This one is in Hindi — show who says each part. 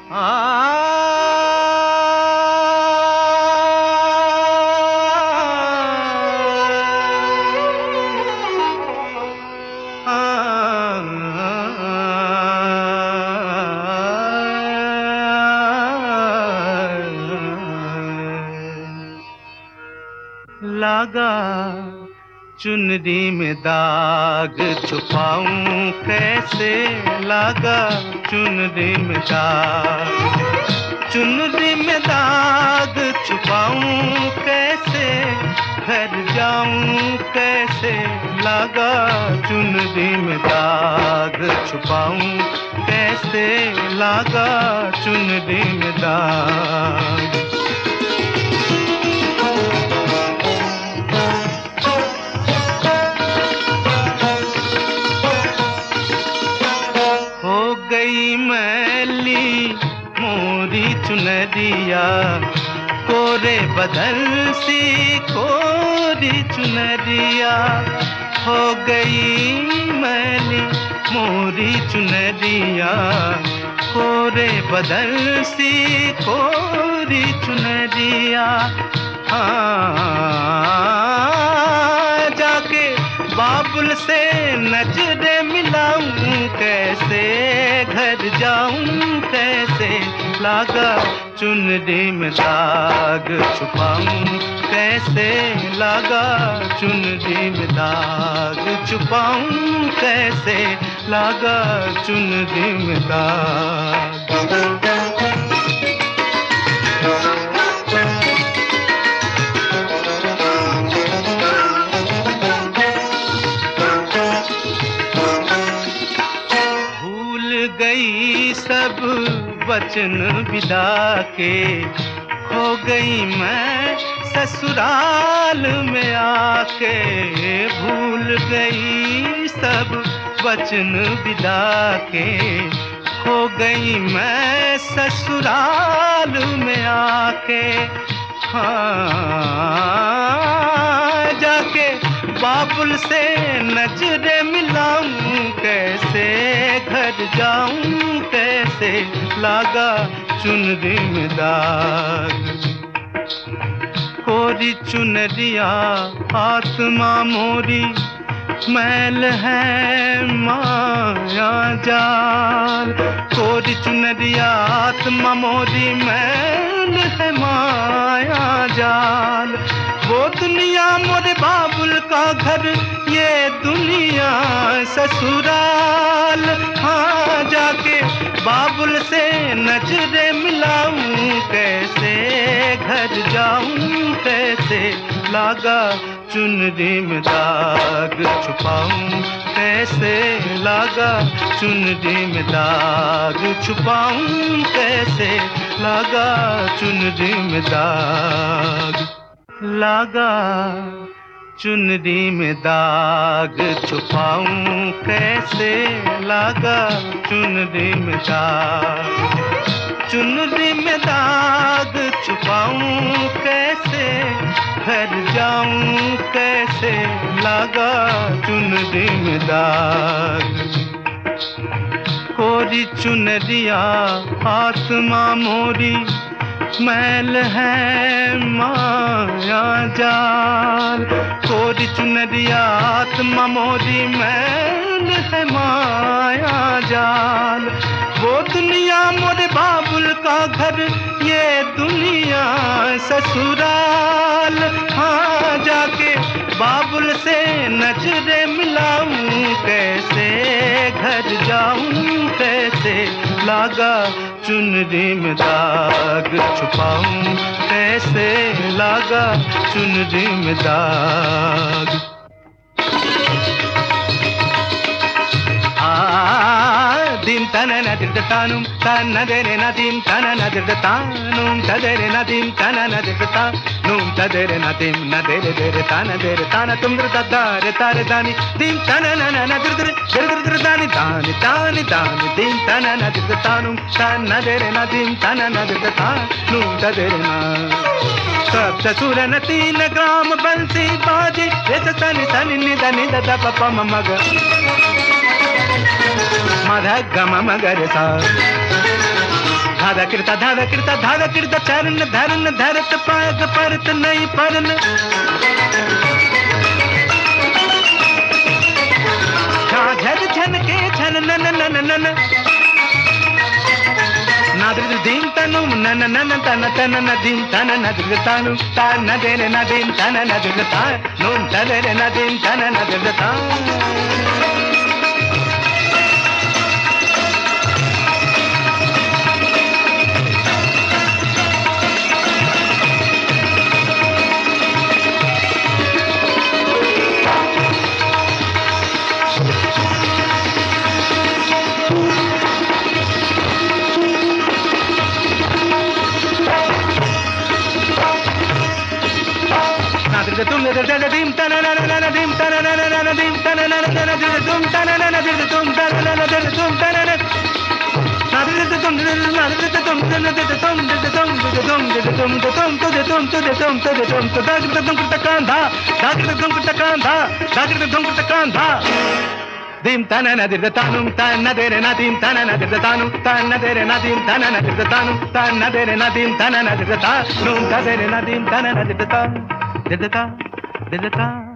Speaker 1: लागा चुनरी में दाग छुपाऊं कैसे, लागा चुनरी में दाग, चुनरी में दाग छुपाऊं कैसे, घर जाऊं कैसे, लागा चुनरी में दाग छुपाऊं कैसे, लागा चुनरी में दाग। गई मैली मोरी चुनरिया, कोरे बदल सी कोरी चुनरिया, हो गई मैली मोरी चुनरिया, कोरे बदल सी कोरी चुनरिया। जाके बाबुल से नजरे मिलाऊं कैसे, घर जाऊं कैसे, लागा चुनरी में दाग छुपाऊं कैसे, लागा चुनरी में दाग छुपाऊं कैसे, लागा चुनरी में दाग। गई सब वचन विदा के, खो गई मैं ससुराल में आके, भूल गई सब वचन विदा के, खो गई मैं ससुराल में आके। जाके बाबुल से नजरे मिलाऊं कैसे, घर जाऊं कैसे, लागा चुनरी में दाग। कोरी चुनरिया आत्मा मोरी, मैल है माया जाल, कोरी चुनरिया आत्मा मोरी, मैल है माया जाल। वो दुनिया मोरे बाबुल का घर, ये दुनिया ससुराल। हाँ जाके बाबुल से नजरे मिलाऊं कैसे, घर जाऊं कैसे, लागा चुनरी में दाग छुपाऊं कैसे, लागा चुनरी में दाग छुपाऊं कैसे, लागा चुनरी में दाग। लागा चुनरी में दाग छुपाऊं कैसे, लागा चुनरी में दाग, चुनरी में दाग छुपाऊं कैसे, घर जाऊं कैसे, लागा चुनरी में दाग। कोरी चुनरिया आत्मा मोरी, मैल है माया जाल, कोरी चुनरिया आत्मा मोरी, मैल है माया जाल। वो दुनिया मोरे बाबुल का घर, ये दुनिया ससुराल। हाँ जाके बाबुल से नजरे मिलाऊं कैसे, घर जाऊं कैसे, लागा चुनरी में दाग छुपाऊं कैसे, लागा चुनरी में दाग। dim tanana dirtanum tanadere nadim tanana dirtanum tadere nadim tanana dirtanum tadere nadim nadere dere tanadere tanatum dirtadare tare dani dim tanana nadir dir dani dani dani dani dim tanana dirtanum tanadere nadim tanana dirtanum tadere na सब ससुर न 3 ग्राम बंसी बाजे रे तनी तनी निदा निदा दा पपा मग मध गम मगर सा धादा किरता चरण धरन धरत पाग परत नहीं परन झर झन के झन नन नन नन नादृ दीम तनु नन नन तन तन नदीम तन नदृ तानु ता नदेरे नदीम तन नदृ ता नूम तदेरे नदीम तन नदृ ता तुम दीम तन नन दीम तन नन दीम तन नन तुम तन नन तुम तन नन तुम तन नन दीम तन नदिर तानु तन नदेरे नदीम तन नदिर तानु तन नदेरे नदीम तन नदिर तानु तन नदेरे नदीम तन नदिर तानु तदेरे नदीम तन नदिर तानु दिदता